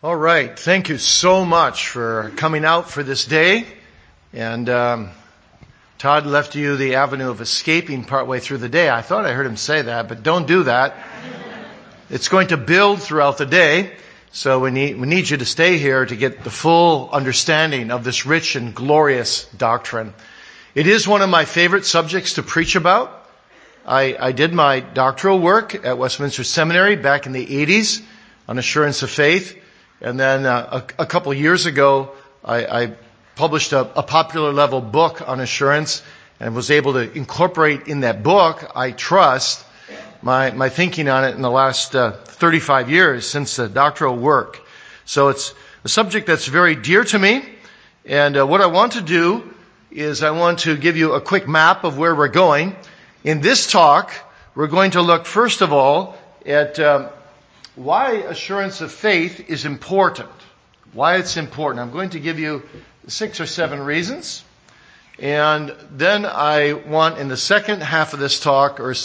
All right. Thank you so much for coming out for this day. And Todd left you the avenue of escaping partway through the day. I thought I heard him say that, but don't do that. It's going to build throughout the day. So we need you to stay here to get the full understanding of this rich and glorious doctrine. It is one of my favorite subjects to preach about. I did my doctoral work at Westminster Seminary back in the 80s on assurance of faith. And then a couple of years ago, I published a popular level book on assurance and was able to incorporate in that book, I trust, my thinking on it in the last 35 years since the doctoral work. So it's a subject that's very dear to me. And what I want to do is I want to give you a quick map of where we're going. In this talk, we're going to look first of all at why assurance of faith is important. Why it's important. I'm going to give you 6 or 7 reasons. And then I want in the second half of this talk, or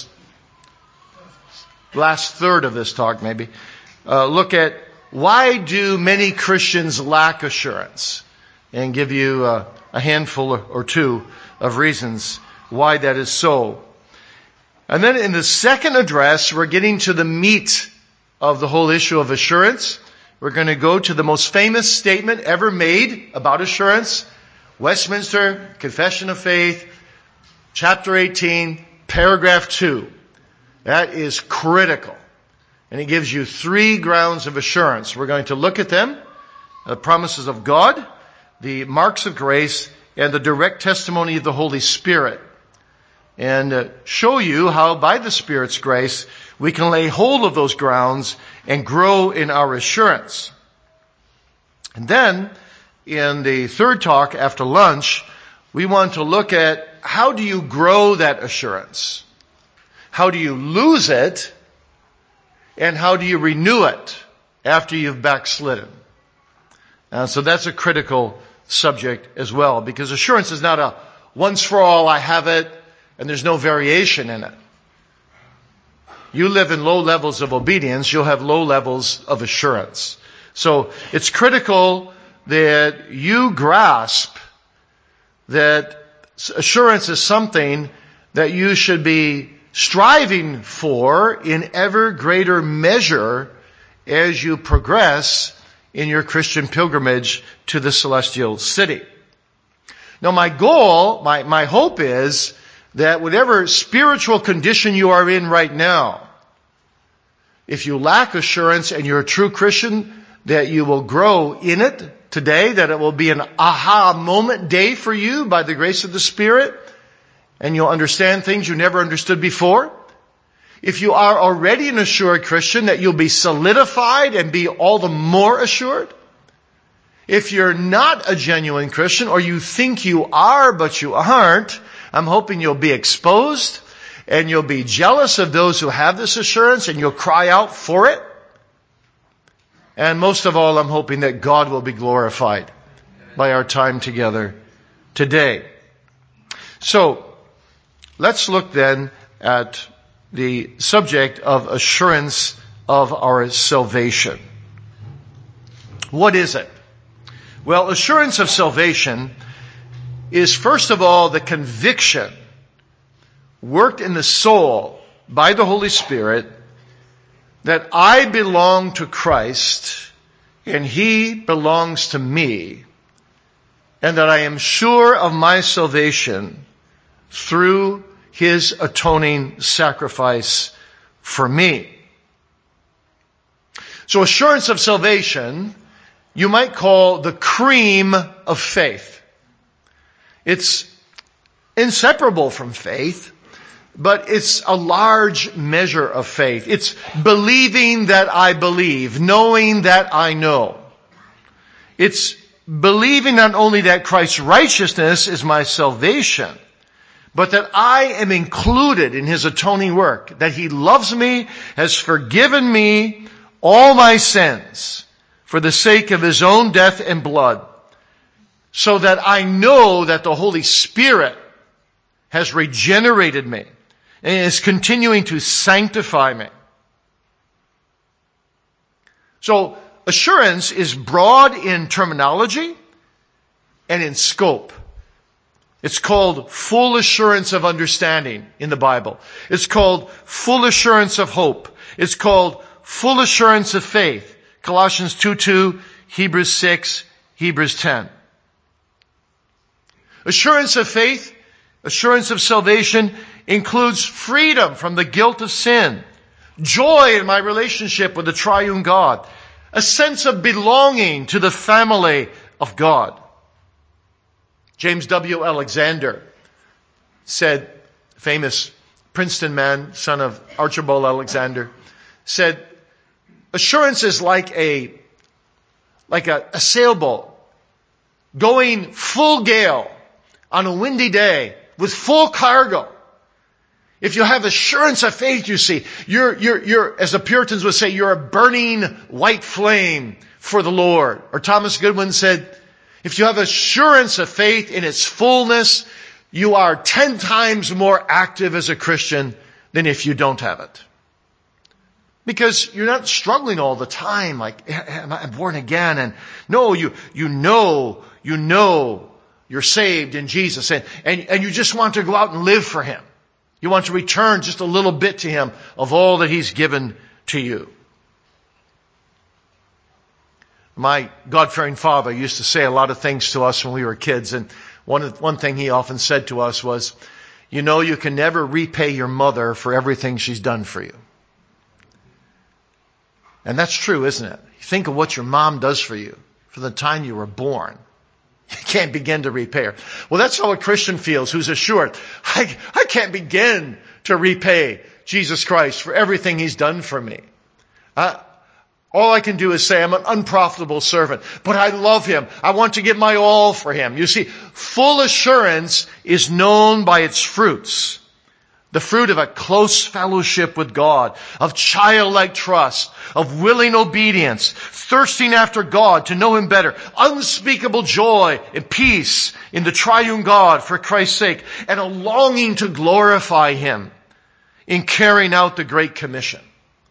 last third of this talk maybe, look at why do many Christians lack assurance? And give you a handful or two of reasons why that is so. And then in the second address, we're getting to the meat of the whole issue of assurance. We're going to go to the most famous statement ever made about assurance, Westminster Confession of Faith, chapter 18, paragraph 2. That is critical. And it gives you 3 grounds of assurance. We're going to look at them, the promises of God, the marks of grace, and the direct testimony of the Holy Spirit. And show you how by the Spirit's grace we can lay hold of those grounds and grow in our assurance. And then, in the third talk after lunch, we want to look at how do you grow that assurance? How do you lose it? And how do you renew it after you've backslidden? So that's a critical subject as well, because assurance is not a once for all, I have it, and there's no variation in it. You live in low levels of obedience, you'll have low levels of assurance. So it's critical that you grasp that assurance is something that you should be striving for in ever greater measure as you progress in your Christian pilgrimage to the celestial city. Now my goal, my hope is that whatever spiritual condition you are in right now, if you lack assurance and you're a true Christian, that you will grow in it today, that it will be an aha moment day for you by the grace of the Spirit, and you'll understand things you never understood before. If you are already an assured Christian, that you'll be solidified and be all the more assured. If you're not a genuine Christian, or you think you are but you aren't, I'm hoping you'll be exposed and you'll be jealous of those who have this assurance and you'll cry out for it. And most of all, I'm hoping that God will be glorified by our time together today. So, let's look then at the subject of assurance of our salvation. What is it? Well, assurance of salvation is first of all the conviction worked in the soul by the Holy Spirit that I belong to Christ and He belongs to me, and that I am sure of my salvation through His atoning sacrifice for me. So assurance of salvation, you might call the cream of faith. It's inseparable from faith, but it's a large measure of faith. It's believing that I believe, knowing that I know. It's believing not only that Christ's righteousness is my salvation, but that I am included in His atoning work, that He loves me, has forgiven me all my sins for the sake of His own death and blood, so that I know that the Holy Spirit has regenerated me and is continuing to sanctify me. So Assurance is broad in terminology and in scope. It's called full assurance of understanding in the Bible. It's called full assurance of hope. It's called full assurance of faith. Colossians 2:2, Hebrews 6, Hebrews 10. Assurance of faith, assurance of salvation includes freedom from the guilt of sin, joy in my relationship with the triune God, a sense of belonging to the family of God. James W. Alexander said, famous Princeton man, son of Archibald Alexander, said, assurance is like a sailboat going full gale on a windy day with full cargo. If you have assurance of faith, you see, you're, as the Puritans would say, you're a burning white flame for the Lord. Or Thomas Goodwin said, if you have assurance of faith in its fullness, you are 10 times more active as a Christian than if you don't have it. Because you're not struggling all the time like, am I born again? And no, you know you're saved in Jesus and you just want to go out and live for Him. You want to return just a little bit to Him of all that He's given to you. My God-fearing father used to say a lot of things to us when we were kids, and one thing he often said to us was, you know, you can never repay your mother for everything she's done for you. And that's true, isn't it? You think of what your mom does for you from the time you were born. You can't begin to repay her. Well, that's how a Christian feels who's assured, I can't begin to repay Jesus Christ for everything He's done for me. All I can do is say I'm an unprofitable servant, but I love Him. I want to give my all for Him. You see, full assurance is known by its fruits. The fruit of a close fellowship with God, of childlike trust, of willing obedience, thirsting after God to know Him better, unspeakable joy and peace in the triune God for Christ's sake, and a longing to glorify Him in carrying out the Great Commission.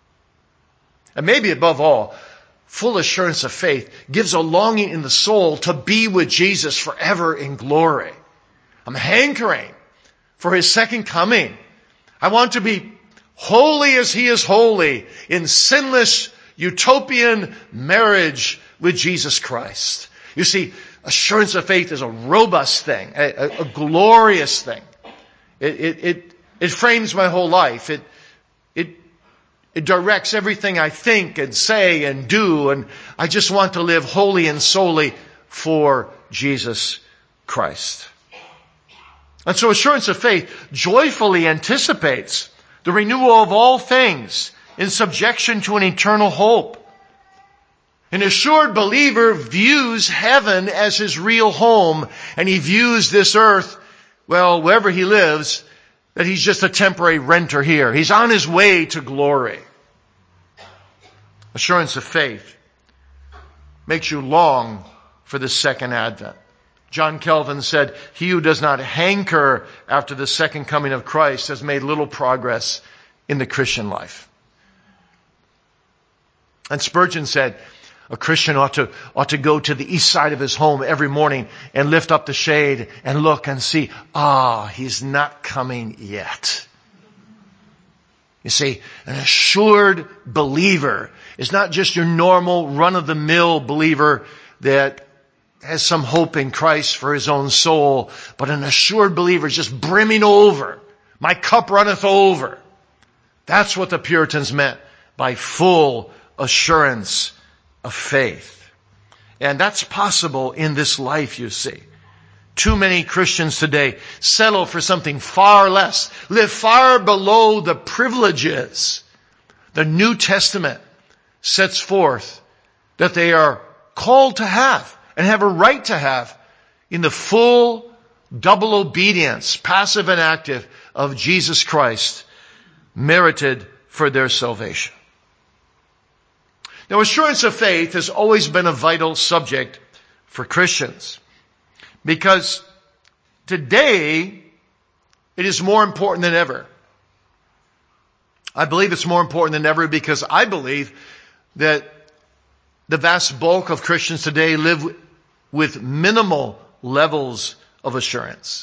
And maybe above all, full assurance of faith gives a longing in the soul to be with Jesus forever in glory. I'm hankering for His second coming. I want to be holy as He is holy in sinless utopian marriage with Jesus Christ. You see, assurance of faith is a robust thing, a glorious thing. It frames my whole life. It directs everything I think and say and do, and I just want to live wholly and solely for Jesus Christ. And so assurance of faith joyfully anticipates the renewal of all things in subjection to an eternal hope. An assured believer views heaven as his real home, and he views this earth, well, wherever he lives, that he's just a temporary renter here. He's on his way to glory. Assurance of faith makes you long for the second advent. John Calvin said, he who does not hanker after the second coming of Christ has made little progress in the Christian life. And Spurgeon said, a Christian ought to go to the east side of his home every morning and lift up the shade and look and see, He's not coming yet. You see, an assured believer is not just your normal run-of-the-mill believer that has some hope in Christ for his own soul, but an assured believer is just brimming over. My cup runneth over. That's what the Puritans meant by full assurance of faith. And that's possible in this life, you see. Too many Christians today settle for something far less, live far below the privileges the New Testament sets forth that they are called to have and have a right to have in the full double obedience, passive and active, of Jesus Christ, merited for their salvation. Now, assurance of faith has always been a vital subject for Christians, because today it is more important than ever. I believe it's more important than ever because I believe that the vast bulk of Christians today live with minimal levels of assurance.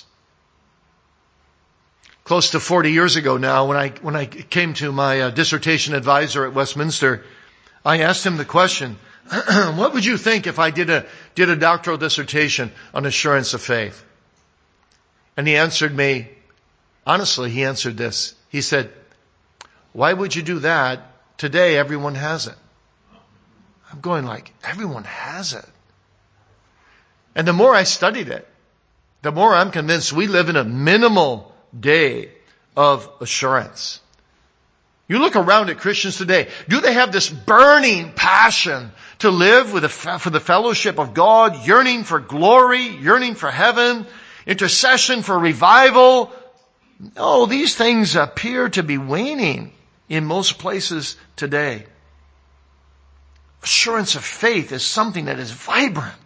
Close to 40 years ago now, when I came to my dissertation advisor at Westminster, I asked him the question, what would you think if I did a doctoral dissertation on assurance of faith? And he answered me, honestly, he answered this. He said, why would you do that? Today everyone has it. I'm going like, everyone has it. And the more I studied it, the more I'm convinced we live in a minimal day of assurance. You look around at Christians today, do they have this burning passion to live for the fellowship of God, yearning for glory, yearning for heaven, intercession for revival? No, these things appear to be waning in most places today. Assurance of faith is something that is vibrant.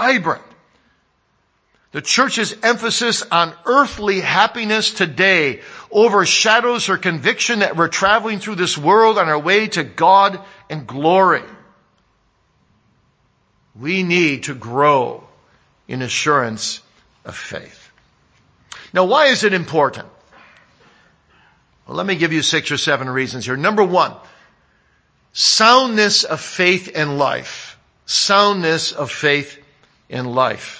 The church's emphasis on earthly happiness today overshadows her conviction that we're traveling through this world on our way to God and glory. We need to grow in assurance of faith. Now, why is it important? Well, let me give you 6 or 7 reasons here. Number 1, soundness of faith in life. Soundness of faith in life.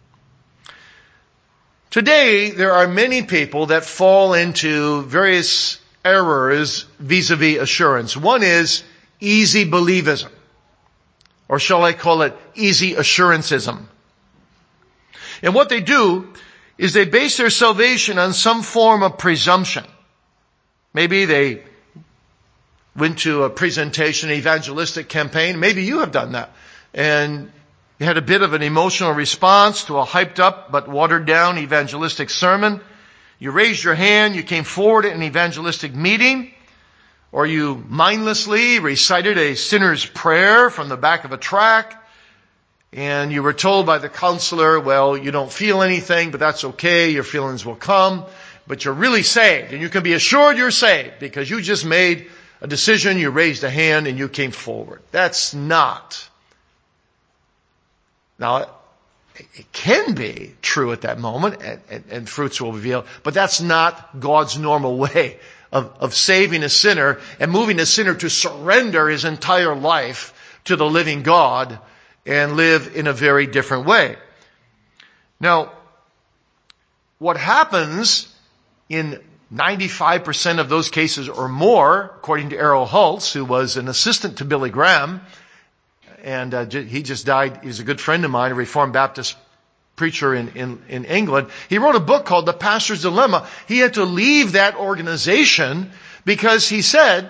Today, there are many people that fall into various errors vis-a-vis assurance. One is easy believism, or shall I call it easy assuranceism. And what they do is they base their salvation on some form of presumption. Maybe they went to a presentation, evangelistic campaign. Maybe you have done that. And you had a bit of an emotional response to a hyped up but watered down evangelistic sermon. You raised your hand, you came forward at an evangelistic meeting, or you mindlessly recited a sinner's prayer from the back of a tract, and you were told by the counselor, well, you don't feel anything, but that's okay, your feelings will come, but you're really saved, and you can be assured you're saved because you just made a decision, you raised a hand, and you came forward. That's not. Now, it can be true at that moment, and fruits will reveal, but that's not God's normal way of saving a sinner and moving a sinner to surrender his entire life to the living God and live in a very different way. Now, what happens in 95% of those cases or more, according to Errol Hulse, who was an assistant to Billy Graham, and he just died. He was a good friend of mine, a Reformed Baptist preacher in England. He wrote a book called The Pastor's Dilemma. He had to leave that organization because he said,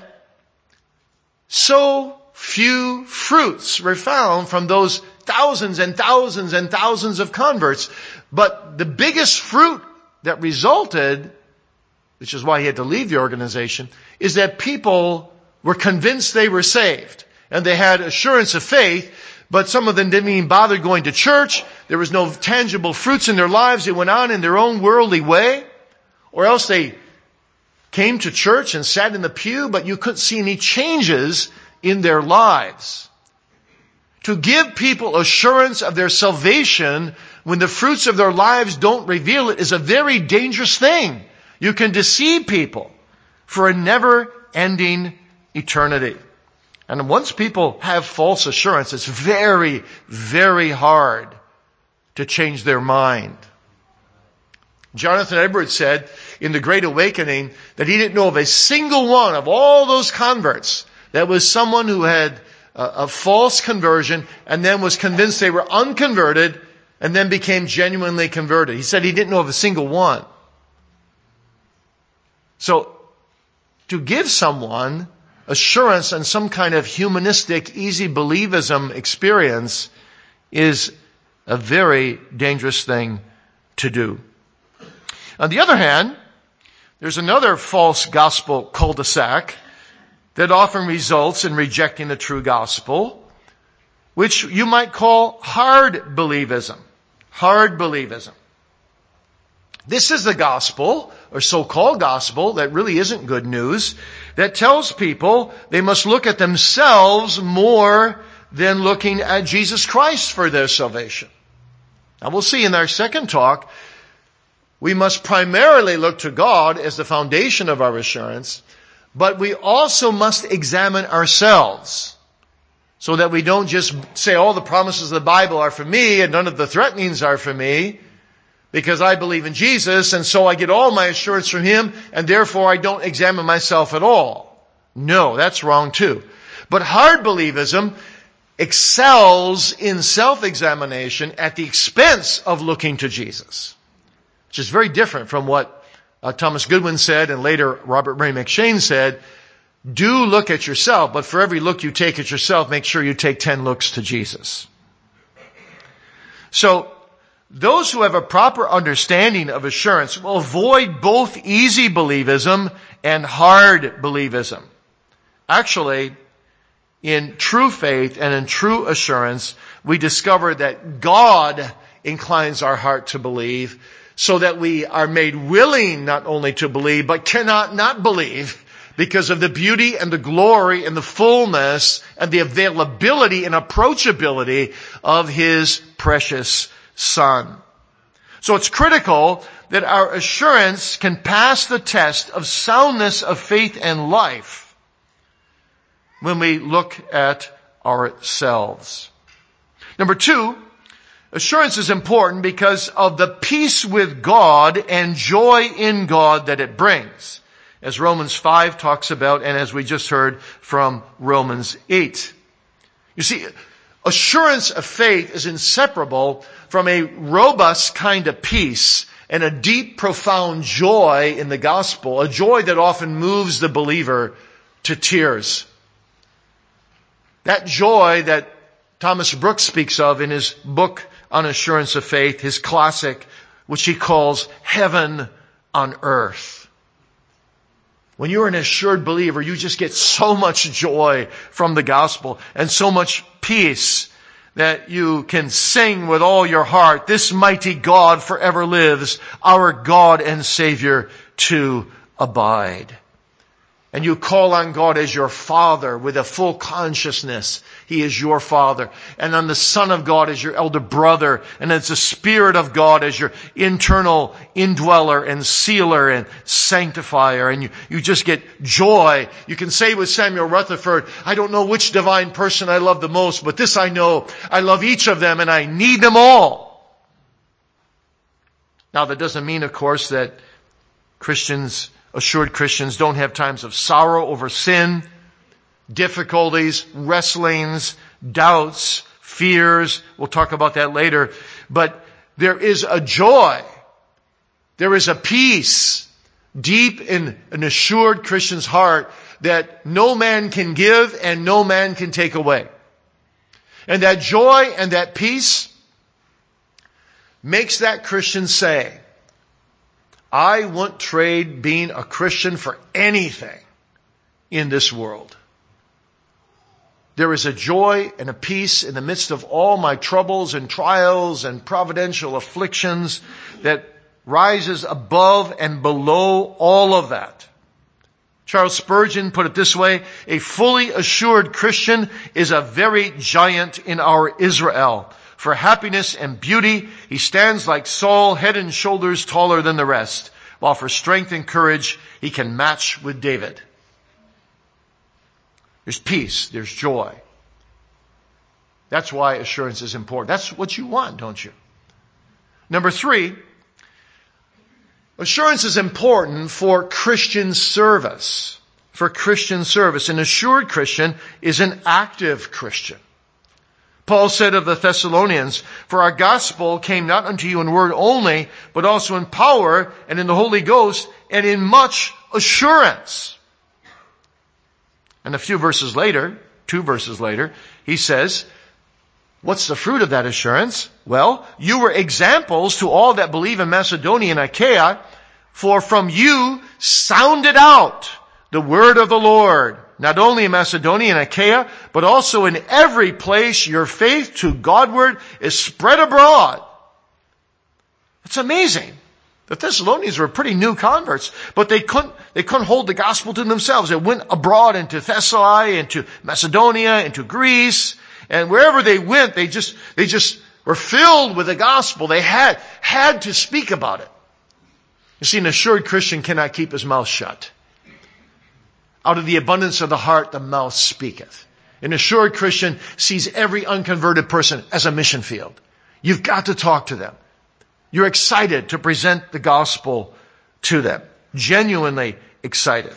so few fruits were found from those thousands and thousands and thousands of converts. But the biggest fruit that resulted, which is why he had to leave the organization, is that people were convinced they were saved. And they had assurance of faith, but some of them didn't even bother going to church. There was no tangible fruits in their lives. They went on in their own worldly way. Or else they came to church and sat in the pew, but you couldn't see any changes in their lives. To give people assurance of their salvation when the fruits of their lives don't reveal it is a very dangerous thing. You can deceive people for a never-ending eternity. And once people have false assurance, it's very, very hard to change their mind. Jonathan Edwards said in The Great Awakening that he didn't know of a single one of all those converts that was someone who had a false conversion and then was convinced they were unconverted and then became genuinely converted. He said he didn't know of a single one. So, to give someone assurance and some kind of humanistic, easy believism experience is a very dangerous thing to do. On the other hand, there's another false gospel cul-de-sac that often results in rejecting the true gospel, which you might call hard believism. Hard believism. This is the gospel, or so-called gospel, that really isn't good news, that tells people they must look at themselves more than looking at Jesus Christ for their salvation. Now we'll see in our second talk, we must primarily look to God as the foundation of our assurance, but we also must examine ourselves so that we don't just say all the promises of the Bible are for me and none of the threatenings are for me because I believe in Jesus and so I get all my assurance from Him and therefore I don't examine myself at all. No, that's wrong too. But hard believism excels in self-examination at the expense of looking to Jesus, which is very different from what Thomas Goodwin said and later Robert Murray McCheyne said. Do look at yourself, but for every look you take at yourself, make sure you take 10 looks to Jesus. So, those who have a proper understanding of assurance will avoid both easy believism and hard believism. Actually, in true faith and in true assurance, we discover that God inclines our heart to believe so that we are made willing not only to believe, but cannot not believe because of the beauty and the glory and the fullness and the availability and approachability of His precious Son. So it's critical that our assurance can pass the test of soundness of faith and life when we look at ourselves. Number 2, assurance is important because of the peace with God and joy in God that it brings, as Romans 5 talks about and as we just heard from Romans 8. You see, assurance of faith is inseparable from a robust kind of peace and a deep, profound joy in the gospel, a joy that often moves the believer to tears. That joy that Thomas Brooks speaks of in his book on assurance of faith, his classic, which he calls Heaven on Earth. When you're an assured believer, you just get so much joy from the gospel and so much peace that you can sing with all your heart, "This mighty God forever lives, our God and Savior to abide." And you call on God as your Father with a full consciousness. He is your Father. And on the Son of God as your elder brother. And as the Spirit of God as your internal indweller and sealer and sanctifier. And you just get joy. You can say with Samuel Rutherford, "I don't know which divine person I love the most, but this I know, I love each of them and I need them all." Now that doesn't mean, of course, that assured Christians don't have times of sorrow over sin, difficulties, wrestlings, doubts, fears. We'll talk about that later. But there is a joy. There is a peace deep in an assured Christian's heart that no man can give and no man can take away. And that joy and that peace makes that Christian say, "I won't trade being a Christian for anything in this world." There is a joy and a peace in the midst of all my troubles and trials and providential afflictions that rises above and below all of that. Charles Spurgeon put it this way, "A fully assured Christian is a very giant in our Israel. For happiness and beauty, he stands like Saul, head and shoulders taller than the rest, while for strength and courage, he can match with David." There's peace, there's joy. That's why assurance is important. That's what you want, don't you? Number 3, assurance is important for Christian service. For Christian service. An assured Christian is an active Christian. Paul said of the Thessalonians, "For our gospel came not unto you in word only, but also in power and in the Holy Ghost and in much assurance." And a few verses later, 2 verses later, he says, what's the fruit of that assurance? "Well, you were examples to all that believe in Macedonia and Achaia, for from you sounded out the word of the Lord, not only in Macedonia and Achaia, but also in every place your faith to Godward is spread abroad." It's amazing. The Thessalonians were pretty new converts, but they couldn't hold the gospel to themselves. It went abroad into Thessaly, into Macedonia, into Greece, And wherever they went, they just were filled with the gospel. They had to speak about it. You see, an assured Christian cannot keep his mouth shut. Out of the abundance of the heart, the mouth speaketh. An assured Christian sees every unconverted person as a mission field. You've got to talk to them. You're excited to present the gospel to them. Genuinely excited.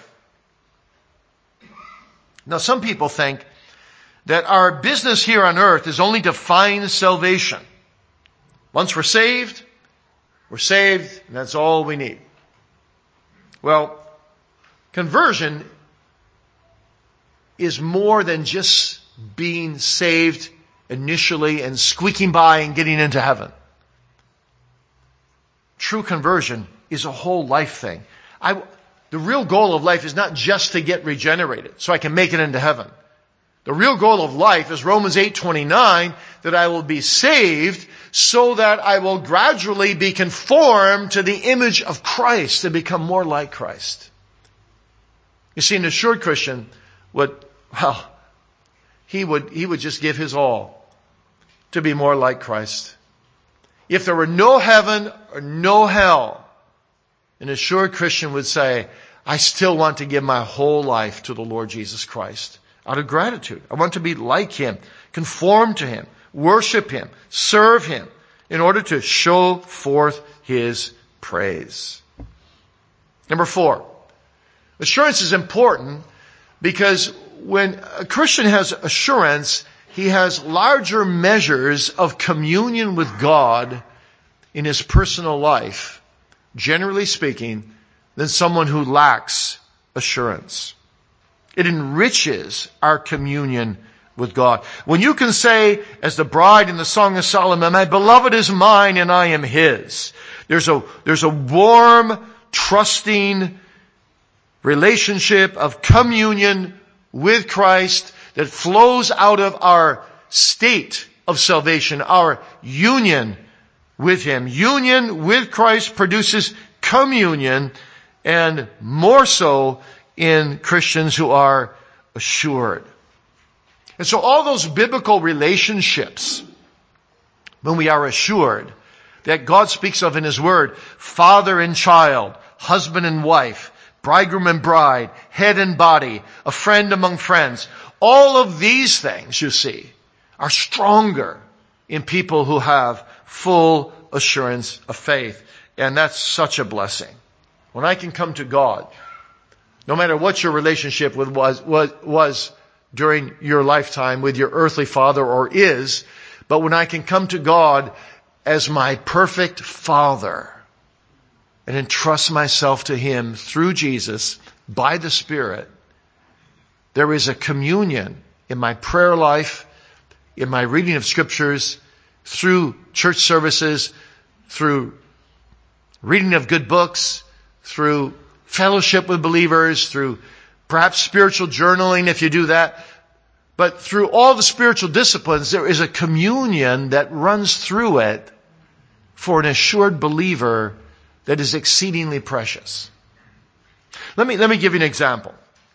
Now, some people think that our business here on earth is only to find salvation. Once we're saved, and that's all we need. Well, conversion is more than just being saved initially and squeaking by and getting into heaven. True conversion is a whole life thing. The real goal of life is not just to get regenerated so I can make it into heaven. The real goal of life is Romans 8:29, that I will be saved so that I will gradually be conformed to the image of Christ and become more like Christ. You see, an assured Christian he would just give his all to be more like Christ. If there were no heaven or no hell, an assured Christian would say, I still want to give my whole life to the Lord Jesus Christ out of gratitude. I want to be like Him, conform to Him, worship Him, serve Him in order to show forth His praise. Number 4, assurance is important because when a Christian has assurance, he has larger measures of communion with God in his personal life, generally speaking, than someone who lacks assurance. It enriches our communion with God. When you can say, as the bride in the Song of Solomon, my beloved is mine and I am his. There's a warm, trusting relationship of communion with Christ that flows out of our state of salvation, our union with Him. Union with Christ produces communion, and more so in Christians who are assured. And so all those biblical relationships, when we are assured, that God speaks of in His Word, father and child, husband and wife, bridegroom and bride, head and body, a friend among friends, all of these things, you see, are stronger in people who have full assurance of faith. And that's such a blessing. When I can come to God, no matter what your relationship with was during your lifetime with your earthly father or is, but when I can come to God as my perfect Father and entrust myself to Him through Jesus by the Spirit, there is a communion in my prayer life, in my reading of Scriptures, through church services, through reading of good books, through fellowship with believers, through perhaps spiritual journaling if you do that. But through all the spiritual disciplines, there is a communion that runs through it for an assured believer that is exceedingly precious. Let me give you an example.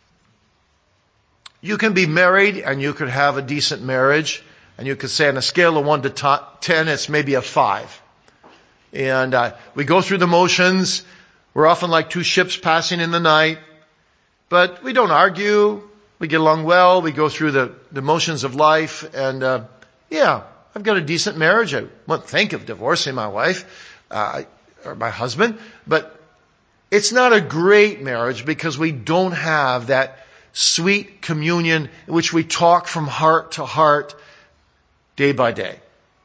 You can be married and you could have a decent marriage, and you could say on a scale of 1 to 10, it's maybe a 5. And we go through the motions. We're often like two ships passing in the night, but we don't argue. We get along well. We go through the motions of life, and I've got a decent marriage. I won't think of divorcing my wife or my husband, but it's not a great marriage because we don't have that sweet communion in which we talk from heart to heart day by day.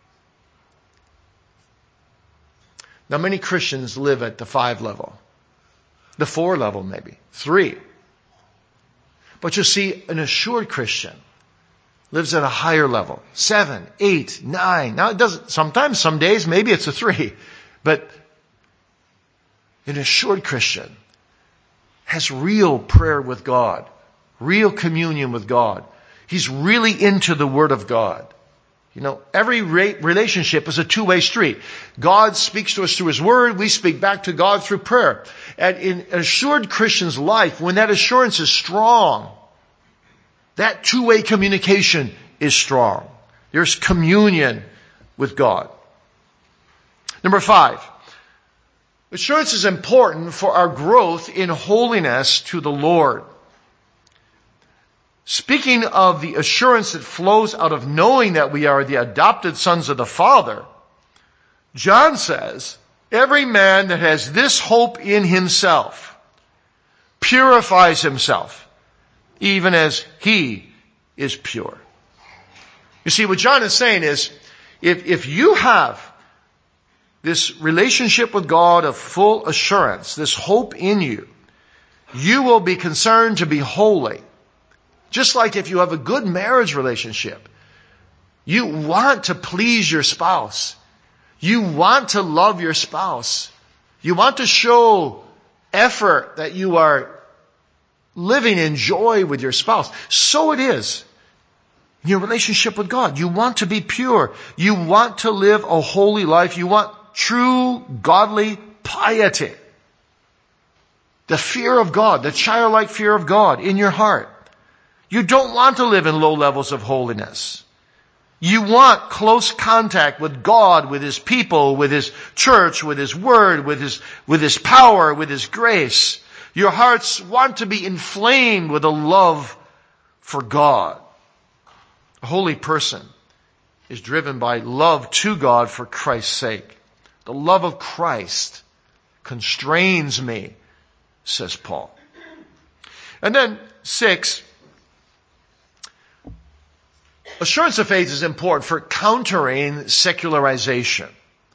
Now, many Christians live at the 5 level, the 4 level maybe, 3. But you see, an assured Christian lives at a higher level, 7, 8, 9. Now, it doesn't, sometimes, some days, maybe it's a 3. But an assured Christian has real prayer with God, real communion with God. He's really into the Word of God. You know, every relationship is a two-way street. God speaks to us through His Word. We speak back to God through prayer. And in an assured Christian's life, when that assurance is strong, that two-way communication is strong. There's communion with God. Number 5, assurance is important for our growth in holiness to the Lord. Speaking of the assurance that flows out of knowing that we are the adopted sons of the Father, John says, every man that has this hope in himself purifies himself, even as he is pure. You see, what John is saying is, if you have this relationship with God of full assurance, this hope in you, you will be concerned to be holy. Just like if you have a good marriage relationship, you want to please your spouse. You want to love your spouse. You want to show effort that you are living in joy with your spouse. So it is in your relationship with God. You want to be pure. You want to live a holy life. You want true godly piety. The fear of God, the childlike fear of God in your heart. You don't want to live in low levels of holiness. You want close contact with God, with His people, with His church, with His word, with His power, with His grace. Your hearts want to be inflamed with a love for God. A holy person is driven by love to God for Christ's sake. The love of Christ constrains me, says Paul. And then 6, assurance of faith is important for countering secularization.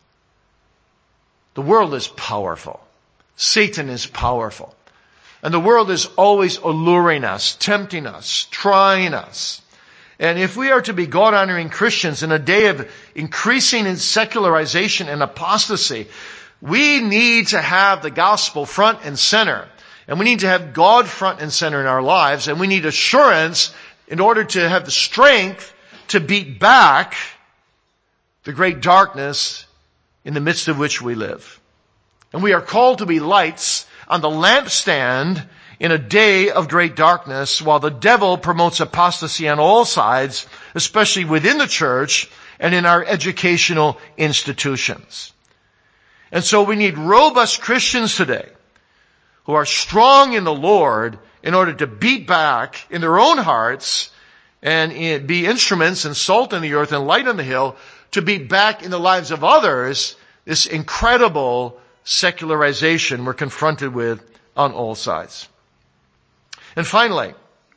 The world is powerful. Satan is powerful. And the world is always alluring us, tempting us, trying us. And if we are to be God-honoring Christians in a day of increasing secularization and apostasy, we need to have the gospel front and center. And we need to have God front and center in our lives. And we need assurance in order to have the strength to beat back the great darkness in the midst of which we live. And we are called to be lights on the lampstand in a day of great darkness, while the devil promotes apostasy on all sides, especially within the church and in our educational institutions. And so we need robust Christians today who are strong in the Lord in order to beat back in their own hearts and be instruments and salt in the earth and light on the hill to beat back in the lives of others this incredible secularization we're confronted with on all sides. And finally,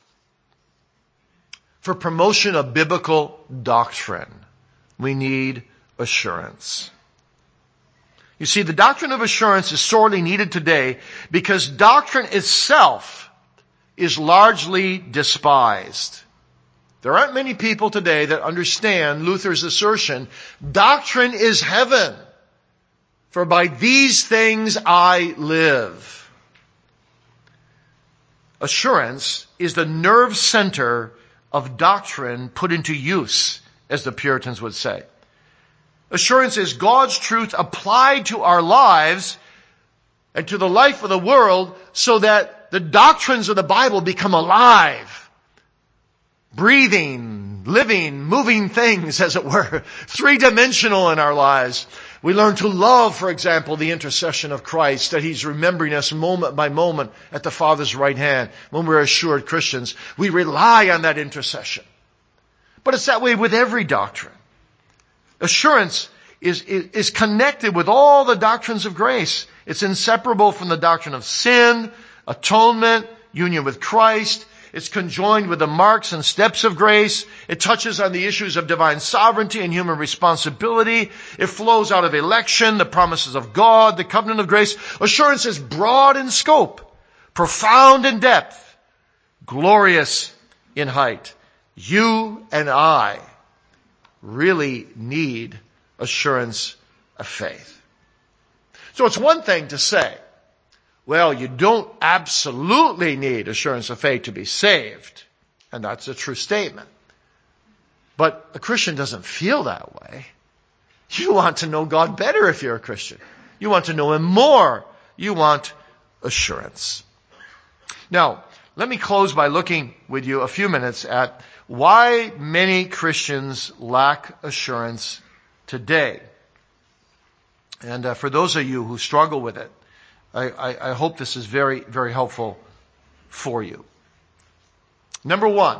for promotion of biblical doctrine, we need assurance. You see, the doctrine of assurance is sorely needed today because doctrine itself is largely despised. There aren't many people today that understand Luther's assertion, doctrine is heaven, for by these things I live. Assurance is the nerve center of doctrine put into use, as the Puritans would say. Assurance is God's truth applied to our lives and to the life of the world so that the doctrines of the Bible become alive, breathing, living, moving things, as it were, three-dimensional in our lives. We learn to love, for example, the intercession of Christ, that He's remembering us moment by moment at the Father's right hand. When we're assured Christians, we rely on that intercession. But it's that way with every doctrine. Assurance is connected with all the doctrines of grace. It's inseparable from the doctrine of sin, atonement, union with Christ. It's conjoined with the marks and steps of grace. It touches on the issues of divine sovereignty and human responsibility. It flows out of election, the promises of God, the covenant of grace. Assurance is broad in scope, profound in depth, glorious in height. You and I really need assurance of faith. So it's one thing to say, well, you don't absolutely need assurance of faith to be saved. And that's a true statement. But a Christian doesn't feel that way. You want to know God better if you're a Christian. You want to know Him more. You want assurance. Now, let me close by looking with you a few minutes at why many Christians lack assurance today. And for those of you who struggle with it, I hope this is very, very helpful for you. Number one,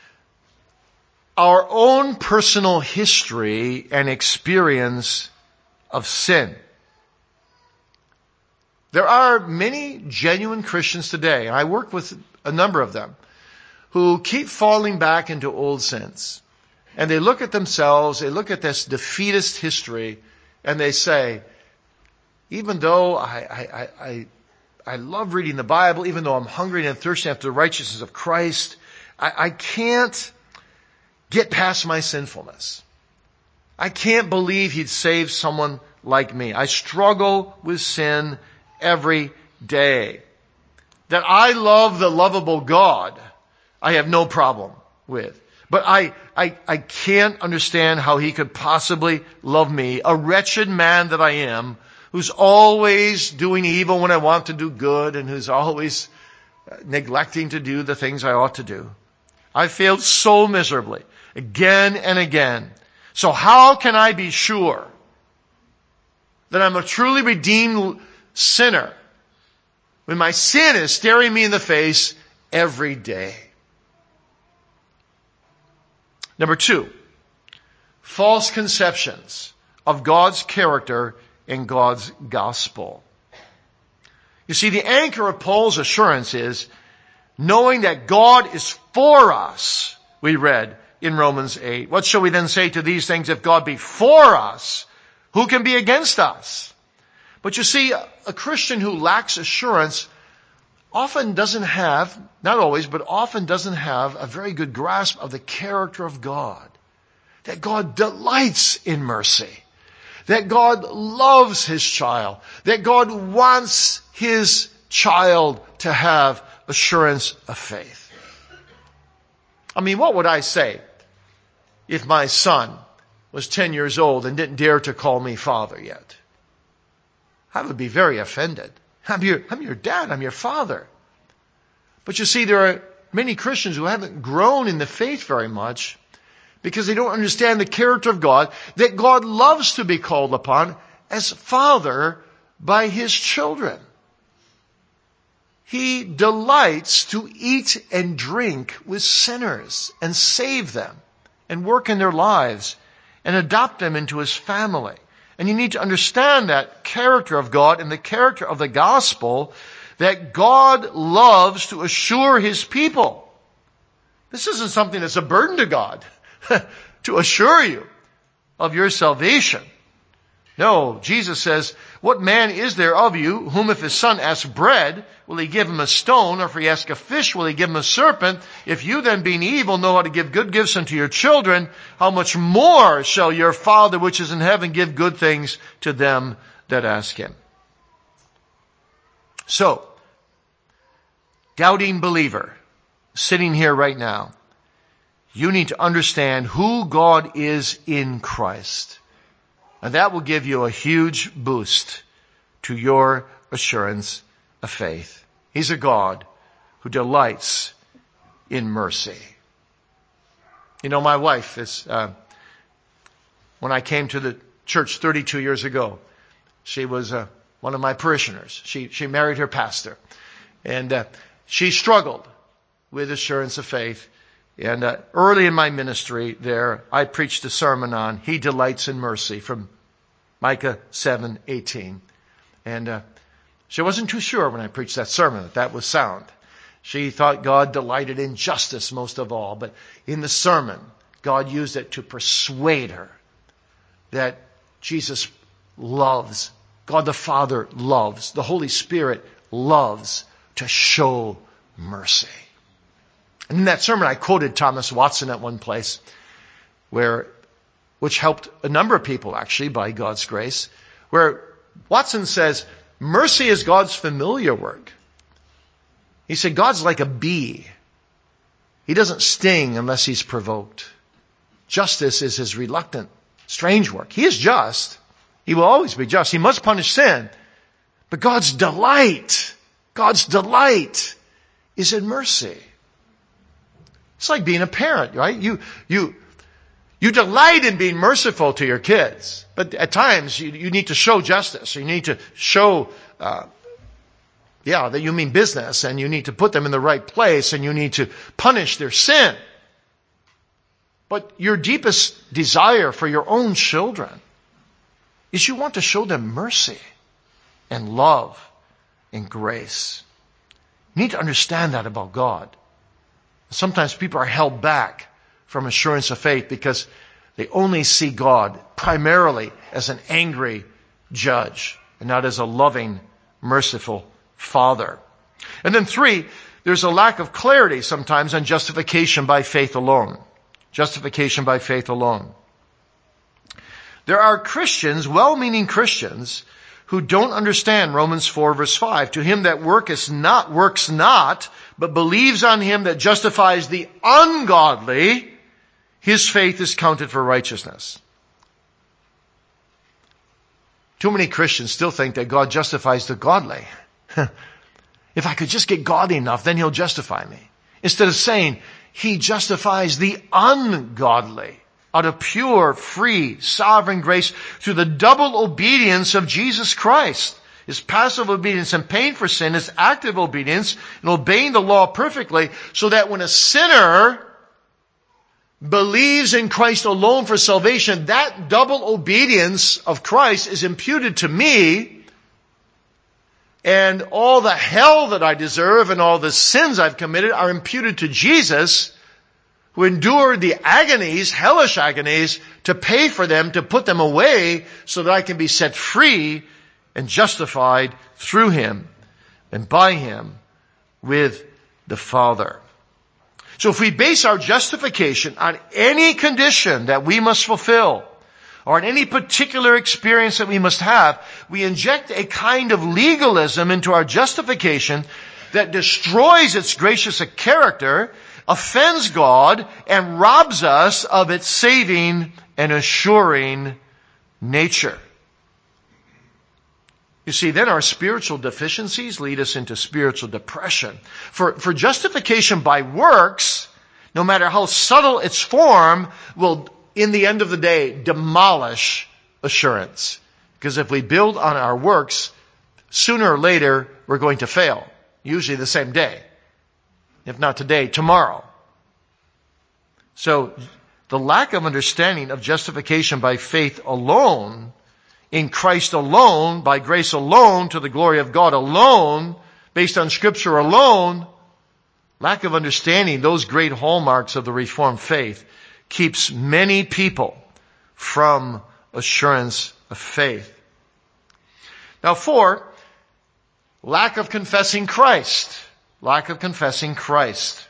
our own personal history and experience of sin. There are many genuine Christians today, and I work with a number of them, who keep falling back into old sins. And they look at themselves, they look at this defeatist history, and they say, even though I love reading the Bible, even though I'm hungry and thirsty after the righteousness of Christ, I can't get past my sinfulness. I can't believe He'd save someone like me. I struggle with sin every day. That I love the lovable God, I have no problem with. But I can't understand how He could possibly love me, a wretched man that I am, who's always doing evil when I want to do good, and who's always neglecting to do the things I ought to do. I failed so miserably, again and again. So how can I be sure that I'm a truly redeemed sinner when my sin is staring me in the face every day? Number two, false conceptions of God's character and God's gospel. You see, the anchor of Paul's assurance is knowing that God is for us, we read in Romans 8. What shall we then say to these things? If God be for us, who can be against us? But you see, a Christian who lacks assurance often doesn't have, not always, but often doesn't have a very good grasp of the character of God. That God delights in mercy. That God loves His child. That God wants His child to have assurance of faith. I mean, what would I say if my son was 10 years old and didn't dare to call me father yet? I would be very offended. I'm your dad. I'm your father. But you see, there are many Christians who haven't grown in the faith very much because they don't understand the character of God, that God loves to be called upon as Father by His children. He delights to eat and drink with sinners and save them and work in their lives and adopt them into His family. And you need to understand that character of God and the character of the gospel, that God loves to assure His people. This isn't something that's a burden to God to assure you of your salvation. No, Jesus says, what man is there of you whom if his son asks bread, will he give him a stone? Or if he asks a fish, will he give him a serpent? If you then being evil know how to give good gifts unto your children, how much more shall your Father which is in heaven give good things to them that ask Him? So, doubting believer, sitting here right now, you need to understand who God is in Christ. And that will give you a huge boost to your assurance of faith. He's a God who delights in mercy. You know, my wife is, when I came to the church 32 years ago, she was one of my parishioners. She married her pastor. And she struggled with assurance of faith. And early in my ministry there, I preached a sermon on He delights in mercy from Micah 7:18. And she wasn't too sure when I preached that sermon that was sound. She thought God delighted in justice most of all. But in the sermon, God used it to persuade her that Jesus loves, God the Father loves, the Holy Spirit loves to show mercy. And in that sermon, I quoted Thomas Watson at one place, which helped a number of people actually by God's grace, where Watson says, mercy is God's familiar work. He said, God's like a bee. He doesn't sting unless He's provoked. Justice is His reluctant, strange work. He is just. He will always be just. He must punish sin. But God's delight is in mercy. It's like being a parent, right? You delight in being merciful to your kids, but at times you need to show justice. You need to show, that you mean business, and you need to put them in the right place, and you need to punish their sin. But your deepest desire for your own children is you want to show them mercy and love and grace. You need to understand that about God. Sometimes people are held back from assurance of faith because they only see God primarily as an angry judge and not as a loving, merciful Father. And then 3, there's a lack of clarity sometimes on justification by faith alone. Justification by faith alone. There are Christians, well-meaning Christians, who don't understand Romans 4 verse 5. To him that works not, but believes on him that justifies the ungodly, his faith is counted for righteousness. Too many Christians still think that God justifies the godly. If I could just get godly enough, then he'll justify me. Instead of saying, he justifies the ungodly out of pure, free, sovereign grace through the double obedience of Jesus Christ. His passive obedience and paying for sin, his active obedience and obeying the law perfectly, so that when a sinner believes in Christ alone for salvation, that double obedience of Christ is imputed to me, and all the hell that I deserve and all the sins I've committed are imputed to Jesus, who endured the agonies, hellish agonies, to pay for them, to put them away, so that I can be set free and justified through him and by him with the Father. So if we base our justification on any condition that we must fulfill, or on any particular experience that we must have, we inject a kind of legalism into our justification that destroys its gracious character, offends God, and robs us of its saving and assuring nature. You see, then our spiritual deficiencies lead us into spiritual depression. For justification by works, no matter how subtle its form, will, in the end of the day, demolish assurance. Because if we build on our works, sooner or later, we're going to fail. Usually the same day. If not today, tomorrow. So, the lack of understanding of justification by faith alone, in Christ alone, by grace alone, to the glory of God alone, based on Scripture alone, lack of understanding those great hallmarks of the Reformed faith keeps many people from assurance of faith. Now 4, lack of confessing Christ. Lack of confessing Christ.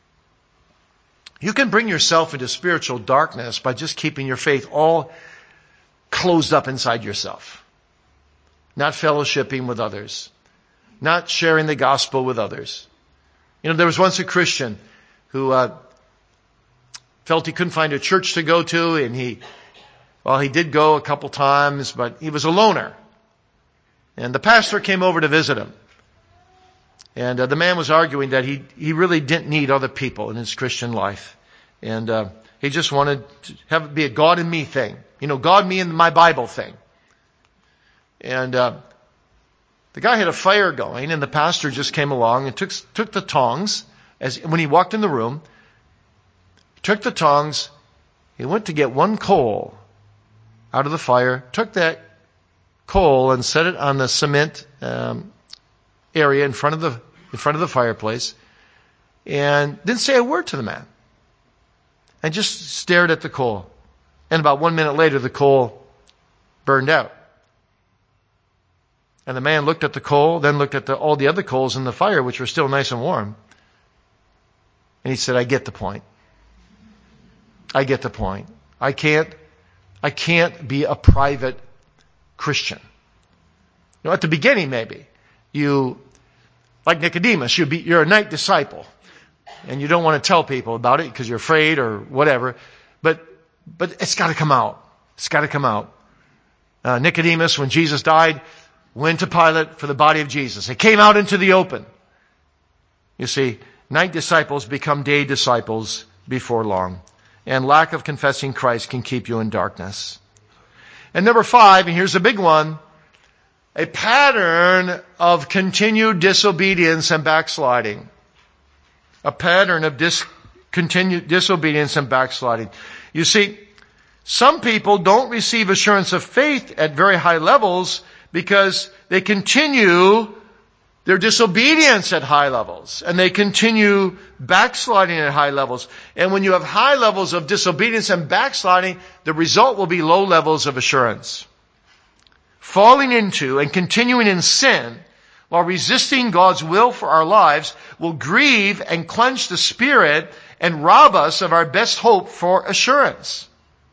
You can bring yourself into spiritual darkness by just keeping your faith all closed up inside yourself. Not fellowshipping with others. Not sharing the gospel with others. You know, there was once a Christian who felt he couldn't find a church to go to, and he did go a couple times, but he was a loner. And the pastor came over to visit him. And the man was arguing that he really didn't need other people in his Christian life. And he just wanted to have it be a God and me thing. You know, God, me, and my Bible thing. And the guy had a fire going, and the pastor just came along and took the tongs. When he walked in the room, he took the tongs, he went to get one coal out of the fire, took that coal and set it on the cement area in front of the fireplace, and didn't say a word to the man, and just stared at the coal. And about 1 minute later, the coal burned out. And the man looked at the coal, then looked at all the other coals in the fire, which were still nice and warm. And he said, I get the point. I get the point. I can't be a private Christian. You know, at the beginning, maybe, like Nicodemus, you're a night disciple, and you don't want to tell people about it because you're afraid or whatever. But it's got to come out. It's got to come out. Nicodemus, when Jesus died, went to Pilate for the body of Jesus. It came out into the open. You see, Night disciples become day disciples before long. And lack of confessing Christ can keep you in darkness. And number 5, and here's a big one, a pattern of continued disobedience and backsliding. A pattern of continued disobedience and backsliding. You see, some people don't receive assurance of faith at very high levels because they continue their disobedience at high levels, and they continue backsliding at high levels. And when you have high levels of disobedience and backsliding, the result will be low levels of assurance. Falling into and continuing in sin while resisting God's will for our lives will grieve and quench the Spirit and rob us of our best hope for assurance.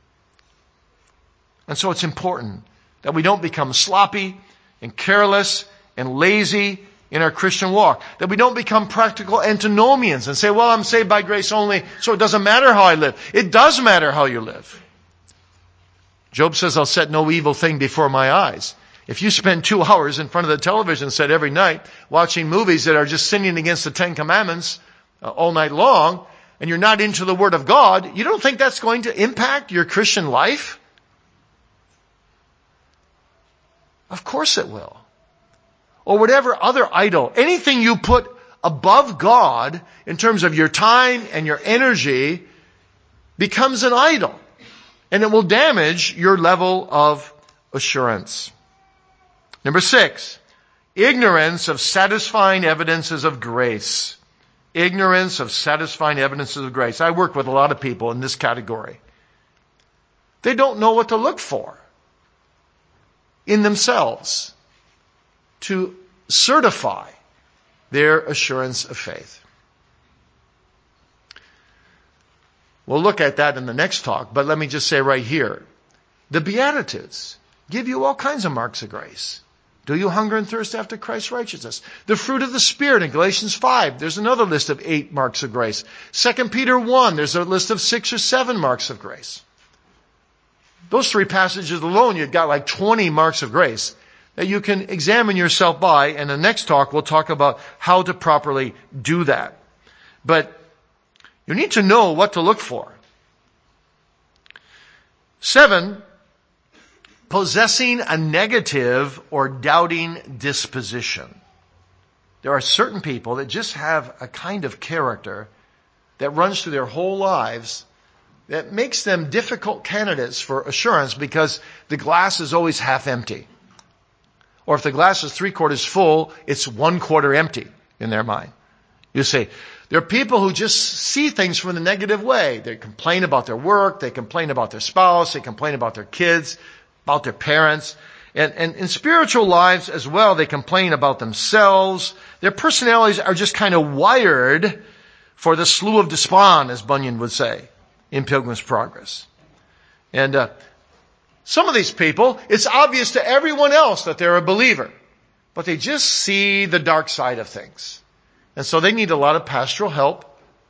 And so it's important that we don't become sloppy and careless and lazy in our Christian walk. That we don't become practical antinomians and say, well, I'm saved by grace only, so it doesn't matter how I live. It does matter how you live. Job says, I'll set no evil thing before my eyes. If you spend 2 hours in front of the television set every night watching movies that are just sinning against the 10 Commandments all night long, and you're not into the Word of God, you don't think that's going to impact your Christian life? Of course it will. Or whatever other idol, anything you put above God in terms of your time and your energy becomes an idol. And it will damage your level of assurance. Number 6, ignorance of satisfying evidences of grace. Ignorance of satisfying evidences of grace. I work with a lot of people in this category. They don't know what to look for in themselves to certify their assurance of faith. We'll look at that in the next talk, but let me just say right here, the Beatitudes give you all kinds of marks of grace. Do you hunger and thirst after Christ's righteousness? The fruit of the Spirit in Galatians 5, there's another list of 8 marks of grace. 2 Peter 1, there's a list of 6 or 7 marks of grace. Those 3 passages alone, you've got like 20 marks of grace that you can examine yourself by, and the next talk we'll talk about how to properly do that. But you need to know what to look for. 7, possessing a negative or doubting disposition. There are certain people that just have a kind of character that runs through their whole lives that makes them difficult candidates for assurance because the glass is always half empty. Or if the glass is 3/4 full, it's 1/4 empty in their mind. You say, there are people who just see things from the negative way. They complain about their work, they complain about their spouse, they complain about their kids, about their parents. And in spiritual lives as well, they complain about themselves. Their personalities are just kind of wired for the slough of despond, as Bunyan would say in Pilgrim's Progress. And some of these people, it's obvious to everyone else that they're a believer, but they just see the dark side of things. And so they need a lot of pastoral help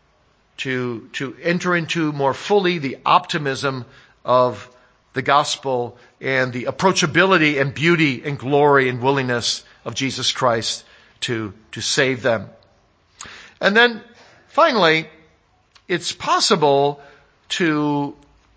to enter into more fully the optimism of the gospel and the approachability and beauty and glory and willingness of Jesus Christ to save them. And then finally, it's possible to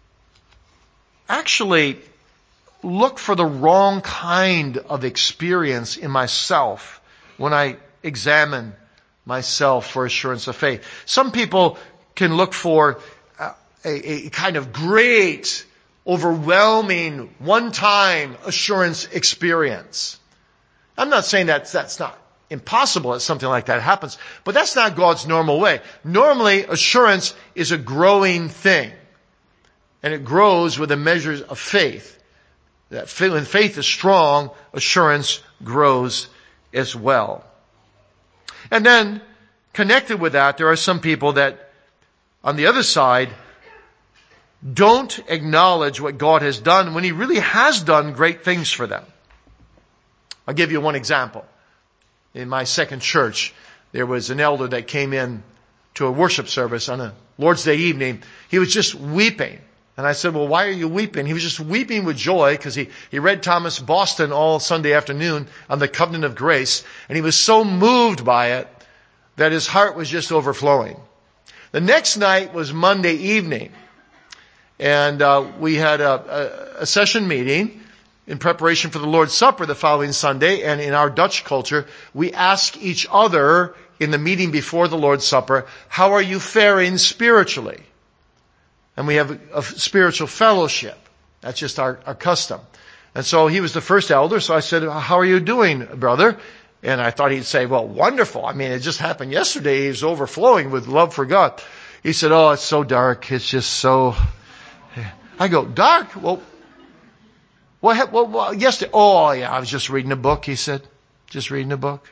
actually look for the wrong kind of experience in myself when I examine myself for assurance of faith. Some people can look for a kind of great, overwhelming, one-time assurance experience. I'm not saying that's not impossible that something like that happens, but that's not God's normal way. Normally, assurance is a growing thing, and it grows with the measures of faith. That when faith is strong, assurance grows as well. And then, connected with that, there are some people that, on the other side, don't acknowledge what God has done when He really has done great things for them. I'll give you one example. In my second church, there was an elder that came in to a worship service on a Lord's Day evening. He was just weeping. And I said, well, why are you weeping? He was just weeping with joy because he read Thomas Boston all Sunday afternoon on the covenant of grace. And he was so moved by it that his heart was just overflowing. The next night was Monday evening, and we had a session meeting in preparation for the Lord's Supper the following Sunday. And in our Dutch culture, we ask each other in the meeting before the Lord's Supper, how are you faring spiritually? And we have a spiritual fellowship. That's just our custom. And so he was the first elder, so I said, how are you doing, brother? And I thought he'd say, well, wonderful. I mean, it just happened yesterday. He's overflowing with love for God. He said, oh, it's so dark. It's just so... I go, dark? Well, yesterday? Oh, yeah, I was just reading a book, he said. Just reading a book.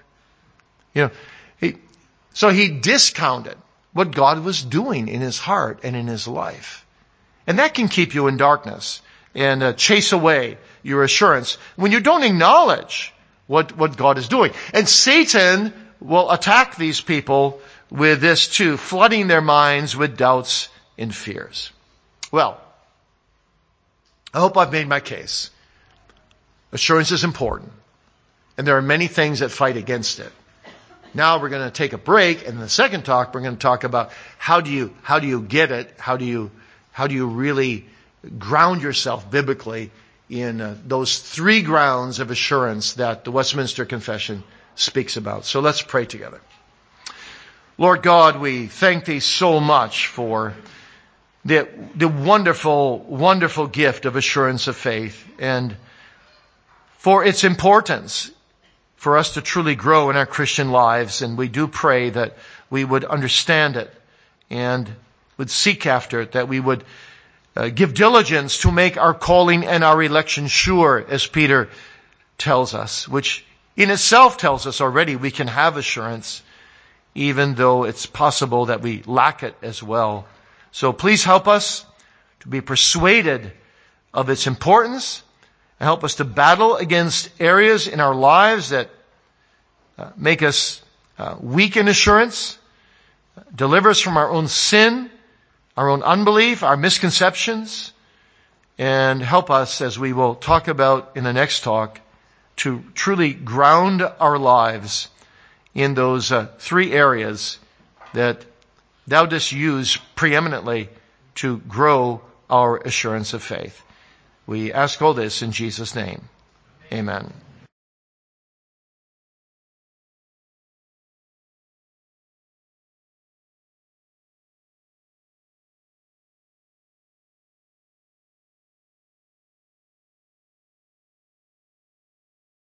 So he discounted what God was doing in his heart and in his life. And that can keep you in darkness and chase away your assurance when you don't acknowledge what God is doing. And Satan will attack these people with this too, flooding their minds with doubts and fears. Well, I hope I've made my case. Assurance is important, and there are many things that fight against it. Now we're going to take a break, and in the second talk, we're going to talk about how do you get it? How do you really ground yourself biblically in those three grounds of assurance that the Westminster Confession speaks about? So let's pray together. Lord God, we thank Thee so much for the wonderful, wonderful gift of assurance of faith, and for its importance for us to truly grow in our Christian lives. And we do pray that we would understand it and would seek after it, that we would give diligence to make our calling and our election sure, as Peter tells us, which in itself tells us already we can have assurance, even though it's possible that we lack it as well. So please help us to be persuaded of its importance, and help us to battle against areas in our lives that make us weak in assurance, deliver us from our own sin, our own unbelief, our misconceptions, and help us, as we will talk about in the next talk, to truly ground our lives in those three areas that Thou dost use preeminently to grow our assurance of faith. We ask all this in Jesus' name. Amen.